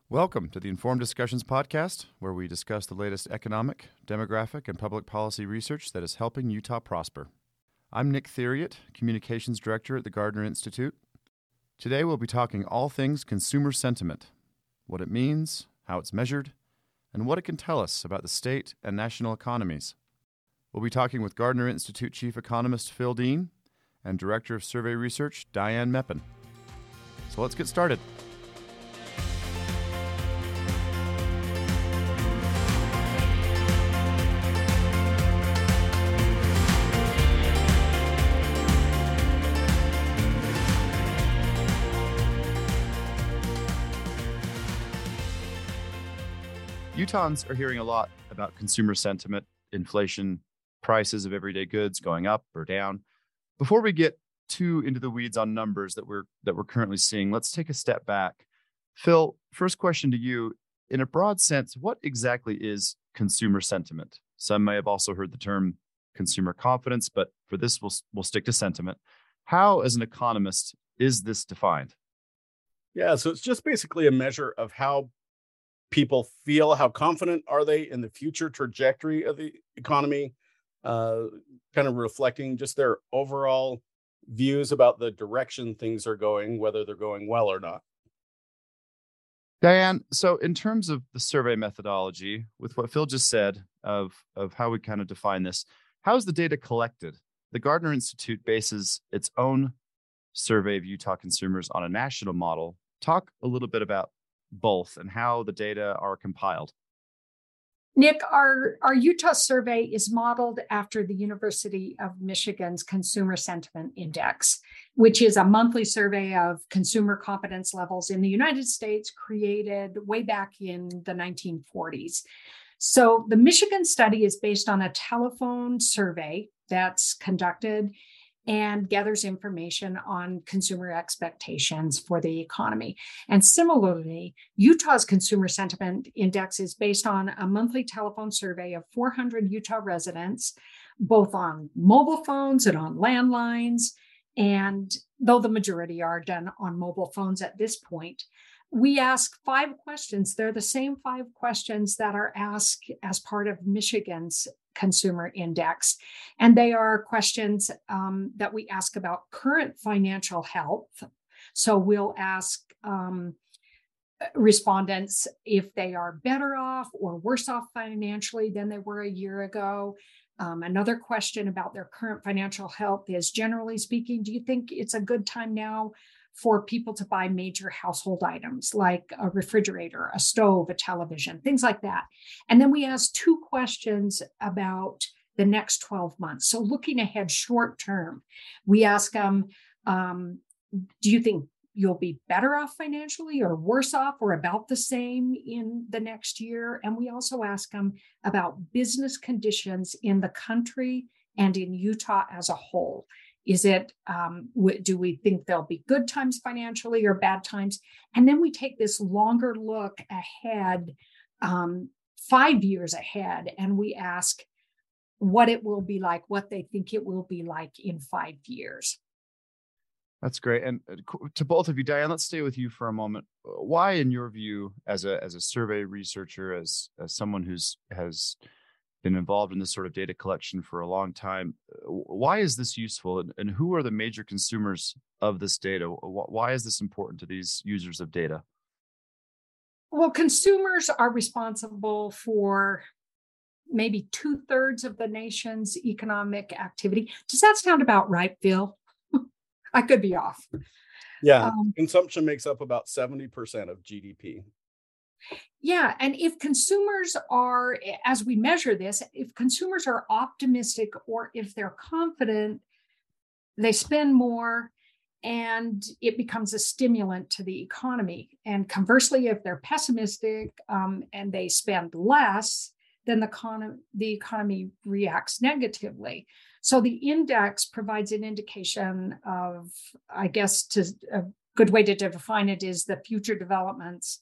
Welcome to the Informed Discussions podcast, where we discuss the latest economic, demographic, and public policy research that is helping Utah prosper. I'm Nick Theriot, Communications Director at the Gardner Institute. Today we'll be talking all things consumer sentiment, what it means, how it's measured, and what it can tell us about the state and national economies. We'll be talking with Gardner Institute Chief Economist Phil Dean and Director of Survey Research Diane Meppen. So let's get started. Utahns are hearing a lot about consumer sentiment, inflation, prices of everyday goods going up or down. Before we get too into the weeds on numbers that we're currently seeing, let's take a step back. Phil, first question to you. In a broad sense, what exactly is consumer sentiment? Some may have also heard the term consumer confidence, but for this, we'll stick to sentiment. How, as an economist, is this defined? Yeah, so it's just basically a measure of how people feel, how confident are they in the future trajectory of the economy, kind of reflecting just their overall views about the direction things are going, whether they're going well or not. Diane, so in terms of the survey methodology, with what Phil just said of how we kind of define this, how is the data collected? The Gardner Institute bases its own survey of Utah consumers on a national model. Talk a little bit about both and how the data are compiled. Nick, our Utah survey is modeled after the University of Michigan's Consumer Sentiment Index, which is a monthly survey of consumer confidence levels in the United States, created way back in the 1940s. So the Michigan study is based on a telephone survey that's conducted and gathers information on consumer expectations for the economy. And similarly, Utah's Consumer Sentiment Index is based on a monthly telephone survey of 400 Utah residents, both on mobile phones and on landlines. And though the majority are done on mobile phones at this point, we ask 5 questions. They're the same 5 questions that are asked as part of Michigan's Consumer Index. And they are questions that we ask about current financial health. So we'll ask respondents if they are better off or worse off financially than they were a year ago. Another question about their current financial health is, generally speaking, do you think it's a good time now for people to buy major household items like a refrigerator, a stove, a television, things like that? And then we ask 2 questions about the next 12 months. So looking ahead short term, we ask them, do you think you'll be better off financially or worse off or about the same in the next year? And we also ask them about business conditions in the country and in Utah as a whole. Is it, do we think there'll be good times financially or bad times? And then we take this longer look ahead, 5 years ahead, and we ask what it will be like, what they think it will be like in 5 years. That's great. And to both of you, Diane, let's stay with you for a moment. Why, in your view, as a survey researcher, as someone has been involved in this sort of data collection for a long time, why is this useful, and who are the major consumers of this data? Why is this important to these users of data? Well, consumers are responsible for maybe 2/3 of the nation's economic activity. Does that sound about right, Phil? I could be off. Yeah, consumption makes up about 70% of GDP. Yeah. And if consumers are, as we measure this, if consumers are optimistic or if they're confident, they spend more and it becomes a stimulant to the economy. And conversely, if they're pessimistic and they spend less, then the economy reacts negatively. So the index provides an indication of, I guess, a good way to define it is the future developments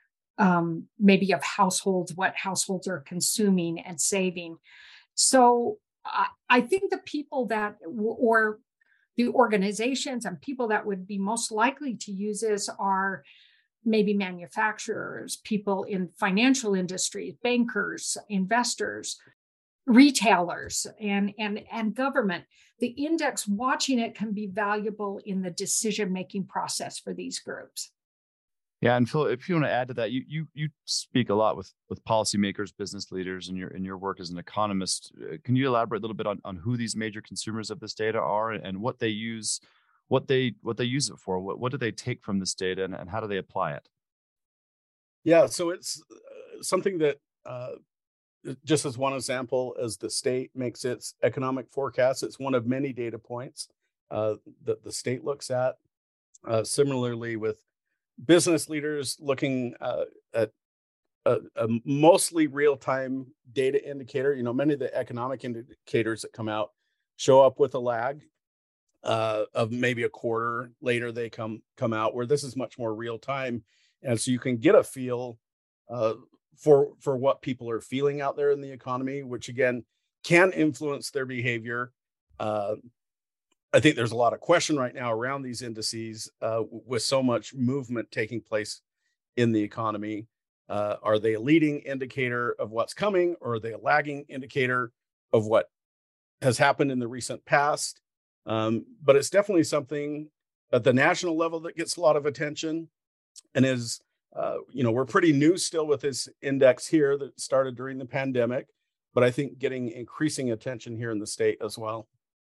maybe of households, what households are consuming and saving. So I think the people that, or the organizations and people that would be most likely to use this are maybe manufacturers, people in financial industry, bankers, investors, retailers, and government. The index, watching it can be valuable in the decision-making process for these groups. Yeah, and Phil, if you want to add to that, you speak a lot with policymakers, business leaders, in your work as an economist. Can you elaborate a little bit on who these major consumers of this data are and what they use, what they use it for? What do they take from this data, and how do they apply it? Yeah, so it's something that just as one example, as the state makes its economic forecast, it's one of many data points that the state looks at. Similarly, with business leaders looking at a mostly real-time data indicator. Many of the economic indicators that come out show up with a lag of maybe a quarter later they come out, where this is much more real time, and so you can get a feel for what people are feeling out there in the economy, which again can influence their behavior. I think there's a lot of question right now around these indices with so much movement taking place in the economy. Are they a leading indicator of what's coming, or are they a lagging indicator of what has happened in the recent past? But it's definitely something at the national level that gets a lot of attention, and is, we're pretty new still with this index here that started during the pandemic, but I think getting increasing attention here in the state as well.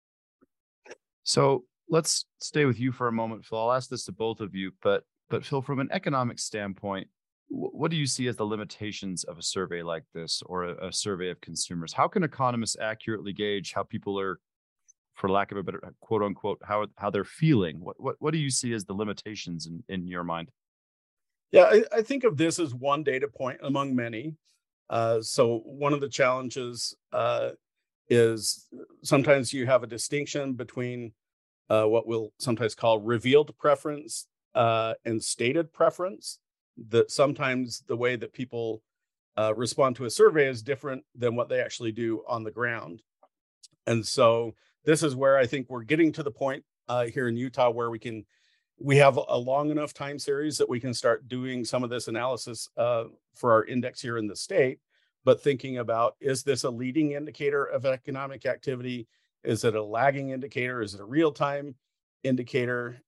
So let's stay with you for a moment, Phil. I'll ask this to both of you, but Phil, from an economic standpoint, what do you see as the limitations of a survey like this, or a survey of consumers? How can economists accurately gauge how people are, for lack of a better quote unquote, how they're feeling? What do you see as the limitations in your mind? Yeah, I think of this as one data point among many. So one of the challenges is sometimes you have a distinction between what we'll sometimes call revealed preference and stated preference. That sometimes the way that people respond to a survey is different than what they actually do on the ground. And so this is where I think we're getting to the point here in Utah where we have a long enough time series that we can start doing some of this analysis for our index here in the state, but thinking about, is this a leading indicator of economic activity? Is it a lagging indicator? Is it a real-time indicator?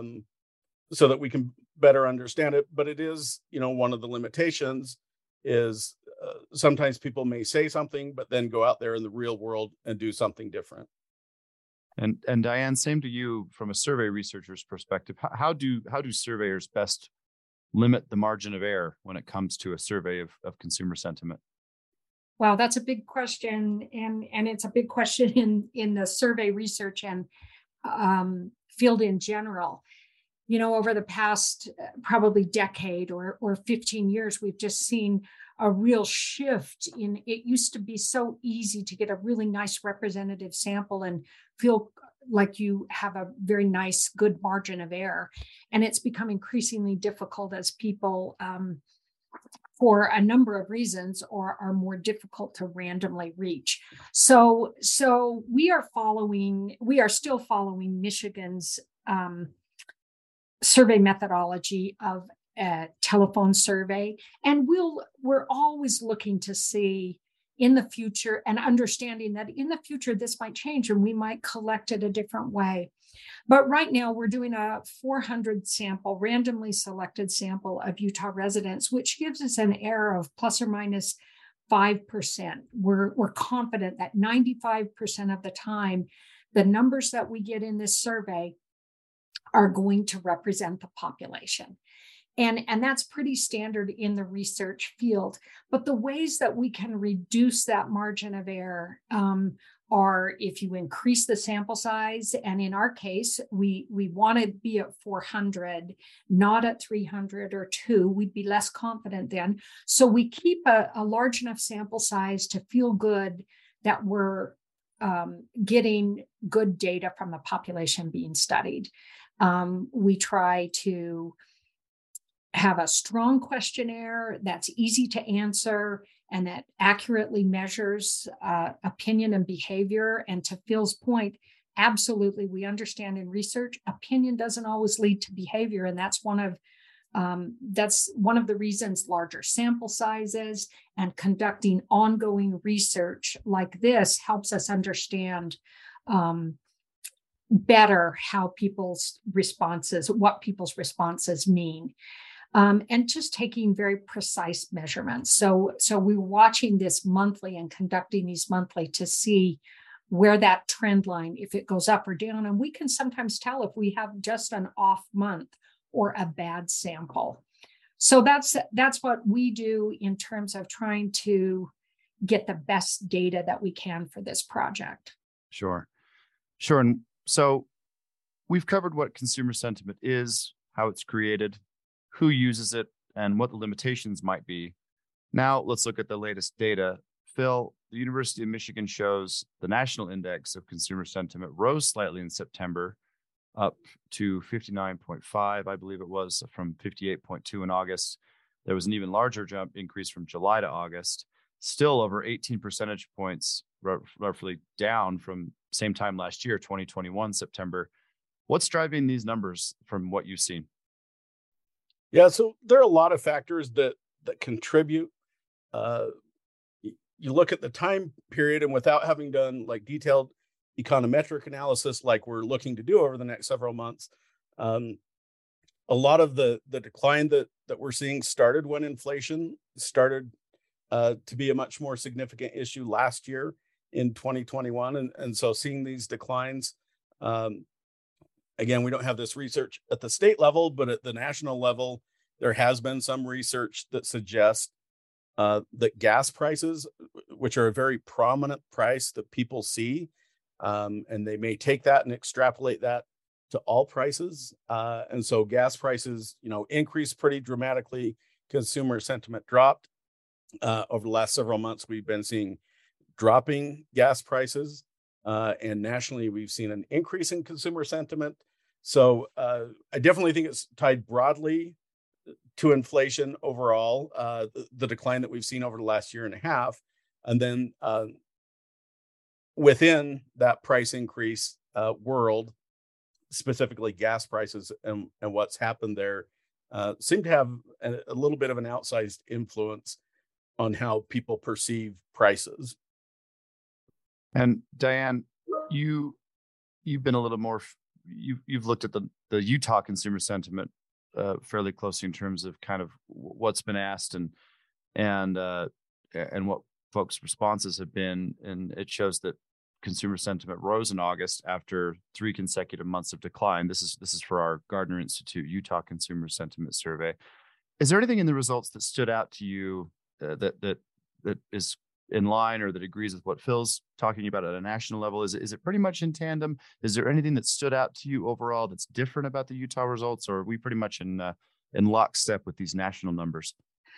So that we can better understand it. But it is, one of the limitations is sometimes people may say something, but then go out there in the real world and do something different. And Diane, same to you from a survey researcher's perspective. How do surveyors best limit the margin of error when it comes to a survey of consumer sentiment? Well, that's a big question, and it's a big question in the survey research and field in general. Over the past probably decade or 15 years, we've just seen a real shift in. It used to be so easy to get a really nice representative sample and feel like you have a very nice, good margin of error. And it's become increasingly difficult as people, for a number of reasons, or are more difficult to randomly reach. So we are still following Michigan's survey methodology of a telephone survey. And we're always looking to see in the future, and understanding that in the future, this might change and we might collect it a different way. But right now we're doing a 400 sample, randomly selected sample of Utah residents, which gives us an error of plus or minus 5%. We're confident that 95% of the time, the numbers that we get in this survey are going to represent the population. And that's pretty standard in the research field. But the ways that we can reduce that margin of error are if you increase the sample size. And in our case, we want to be at 400, not at 300 or 2. We'd be less confident then. So we keep a large enough sample size to feel good that we're getting good data from the population being studied. We try to have a strong questionnaire that's easy to answer and that accurately measures opinion and behavior. And to Phil's point, absolutely, we understand in research, opinion doesn't always lead to behavior. And that's one of That's one of the reasons larger sample sizes and conducting ongoing research like this helps us understand better how what people's responses mean. And just taking very precise measurements. So we're watching this monthly and conducting these monthly to see where that trend line, if it goes up or down. And we can sometimes tell if we have just an off month or a bad sample. So that's what we do in terms of trying to get the best data that we can for this project. Sure. And so we've covered what consumer sentiment is, how it's created, who uses it, and what the limitations might be. Now let's look at the latest data. Phil, the University of Michigan shows the National Index of Consumer Sentiment rose slightly in September, up to 59.5, I believe it was, from 58.2 in August. There was an even larger increase from July to August, still over 18 percentage points, roughly down from same time last year, 2021, September. What's driving these numbers from what you've seen? Yeah, so there are a lot of factors that contribute. You look at the time period, and without having done like detailed econometric analysis like we're looking to do over the next several months, a lot of the decline that we're seeing started when inflation started to be a much more significant issue last year in 2021. And so seeing these declines, again, we don't have this research at the state level, but at the national level, there has been some research that suggests that gas prices, which are a very prominent price that people see, and they may take that and extrapolate that to all prices. And so gas prices, increased pretty dramatically. Consumer sentiment dropped. Over the last several months, we've been seeing dropping gas prices. And nationally, we've seen an increase in consumer sentiment. So I definitely think it's tied broadly to inflation overall, the decline that we've seen over the last year and a half. And then within that price increase world, specifically gas prices and what's happened there seem to have a little bit of an outsized influence on how people perceive prices. And Diane, you've been a little more, you've looked at the Utah consumer sentiment fairly closely in terms of kind of what's been asked and what folks' responses have been, and it shows that consumer sentiment rose in August after 3 consecutive months of decline. This is for our Gardner Institute Utah Consumer Sentiment Survey. Is there anything in the results that stood out to you that is in line or that agrees with what Phil's talking about at a national level? Is it pretty much in tandem? Is there anything that stood out to you overall that's different about the Utah results, or are we pretty much in lockstep with these national numbers?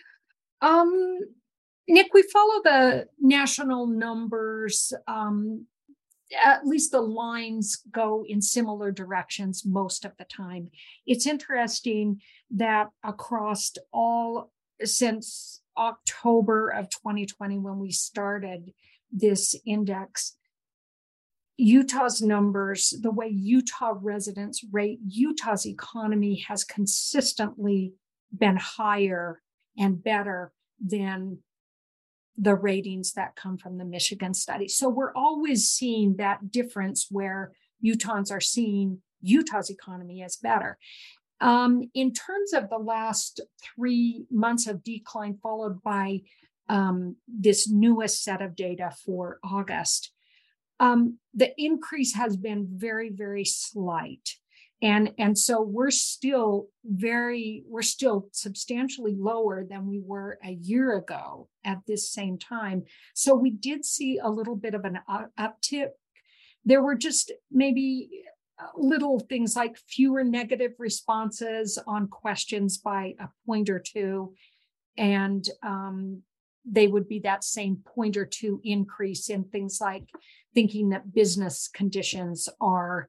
Nick, we follow the national numbers. At least the lines go in similar directions most of the time. It's interesting that across all, since October of 2020, when we started this index, Utah's numbers, the way Utah residents rate Utah's economy has consistently been higher and better than the ratings that come from the Michigan study. So we're always seeing that difference where Utahns are seeing Utah's economy as better. In terms of the last 3 months of decline, followed by this newest set of data for August, the increase has been very, very slight. And so we're still substantially lower than we were a year ago at this same time. So we did see a little bit of an uptick. There were just maybe little things like fewer negative responses on questions by a point or two. And they would be that same point or two increase in things like thinking that business conditions are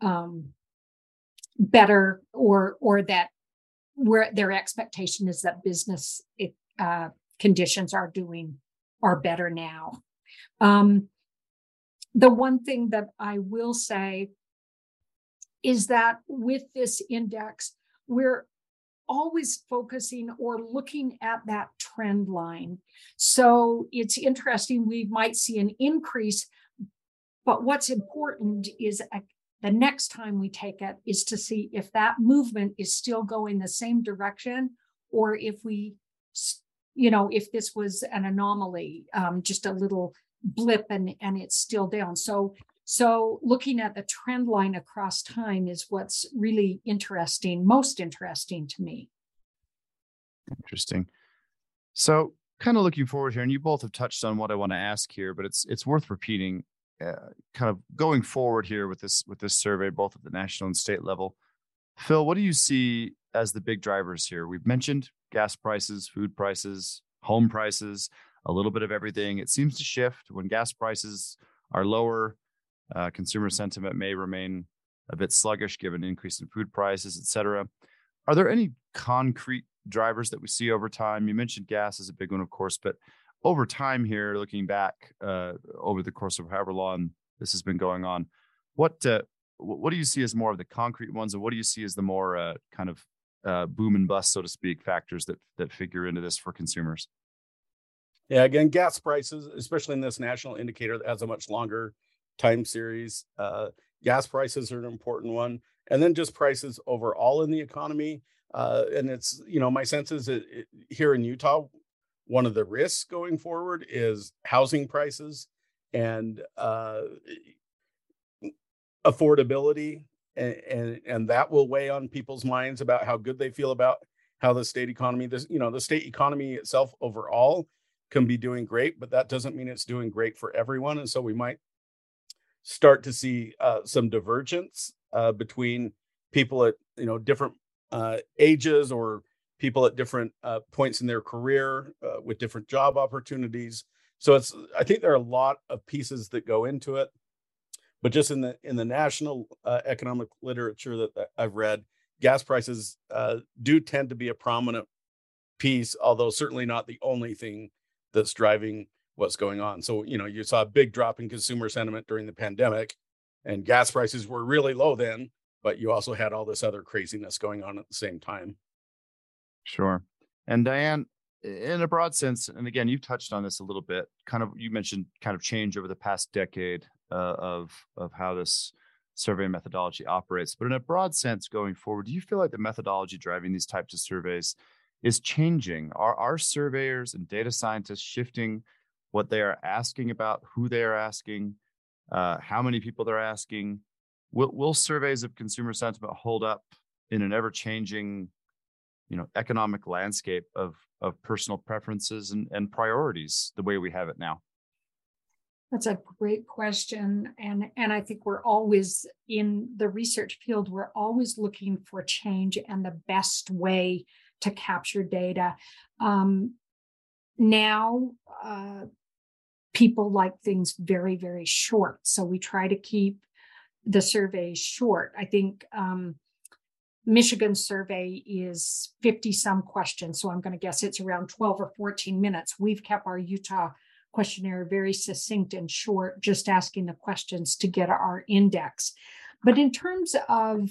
better, or that where their expectation is that business conditions are better now. The one thing that I will say is that with this index, we're always focusing or looking at that trend line. So it's interesting, we might see an increase, but what's important is the next time we take it is to see if that movement is still going the same direction, or if if this was an anomaly, just a little blip and it's still down. So looking at the trend line across time is what's really most interesting to me. Interesting. So kind of looking forward here, and you both have touched on what I want to ask here, but it's worth repeating. Kind of going forward here with this survey, both at the national and state level. Phil, what do you see as the big drivers here? We've mentioned gas prices, food prices, home prices, a little bit of everything. It seems to shift when gas prices are lower. Consumer sentiment may remain a bit sluggish given an increase in food prices, et cetera. Are there any concrete drivers that we see over time? You mentioned gas is a big one, of course, but over time here, looking back over the course of however long this has been going on, what do you see as more of the concrete ones, and what do you see as the more kind of boom and bust, so to speak, factors that figure into this for consumers? Yeah, again, gas prices, especially in this national indicator that has a much longer time series, gas prices are an important one, and then just prices overall in the economy. And it's, my sense is that here in Utah, one of the risks going forward is housing prices and affordability, and that will weigh on people's minds about how good they feel about how the state economy, the state economy itself overall can be doing great, but that doesn't mean it's doing great for everyone. And so we might start to see some divergence between people at different ages, or people at different points in their career with different job opportunities. So I think there are a lot of pieces that go into it, but just in the national economic literature that I've read, gas prices do tend to be a prominent piece, although certainly not the only thing that's driving what's going on. So, you saw a big drop in consumer sentiment during the pandemic, and gas prices were really low then, but you also had all this other craziness going on at the same time. Sure. And Diane, in a broad sense, and again, you've touched on this a little bit, you mentioned kind of change over the past decade of how this survey methodology operates. But in a broad sense going forward, do you feel like the methodology driving these types of surveys is changing? Are surveyors and data scientists shifting what they are asking about, who they are asking, how many people they're asking? Will surveys of consumer sentiment hold up in an ever-changing economic landscape of personal preferences and priorities the way we have it now? That's a great question. And I think we're always in the research field, we're always looking for change and the best way to capture data. Now, people like things very, very short. So we try to keep the surveys short. I think Michigan's survey is 50 some questions. So I'm going to guess it's around 12 or 14 minutes. We've kept our Utah questionnaire very succinct and short, just asking the questions to get our index. But in terms of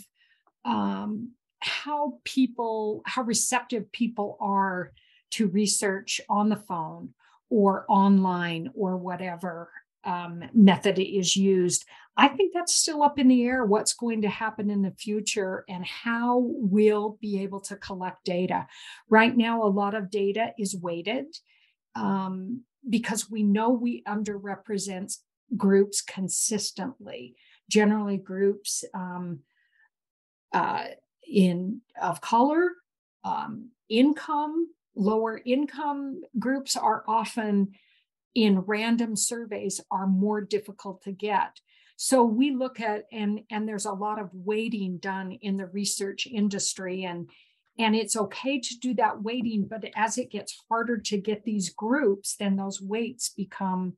how receptive people are to research on the phone or online or whatever method is used, I think that's still up in the air, what's going to happen in the future and how we'll be able to collect data. Right now, a lot of data is weighted because we know we underrepresent groups consistently, generally groups of color, income, lower income groups are often in random surveys are more difficult to get. So we look at, and there's a lot of weighting done in the research industry, and it's okay to do that weighting, but as it gets harder to get these groups, then those weights become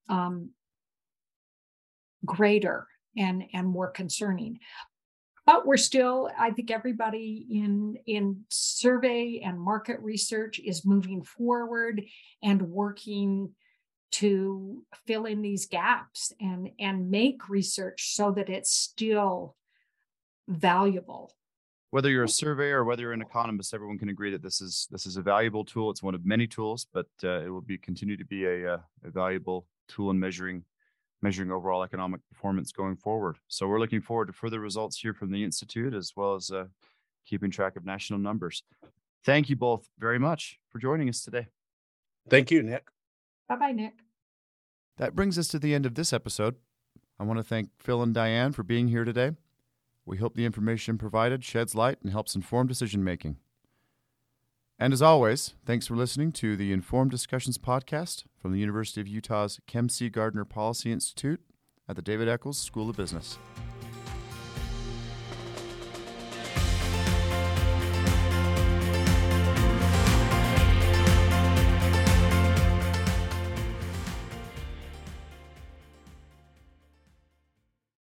greater and more concerning. But we're still, I think everybody in survey and market research is moving forward and working to fill in these gaps and make research so that it's still valuable Whether you're a surveyor or whether you're an economist, everyone can agree that this is a valuable tool. It's one of many tools, but it will continue to be a valuable tool in measuring overall economic performance going forward. So we're looking forward to further results here from the Institute, as well as keeping track of national numbers. Thank you both very much for joining us today. Thank you, Nick. Bye-bye, Nick. That brings us to the end of this episode. I want to thank Phil and Diane for being here today. We hope the information provided sheds light and helps inform decision-making. And as always, thanks for listening to the Informed Discussions podcast from the University of Utah's Kem C. Gardner Policy Institute at the David Eccles School of Business.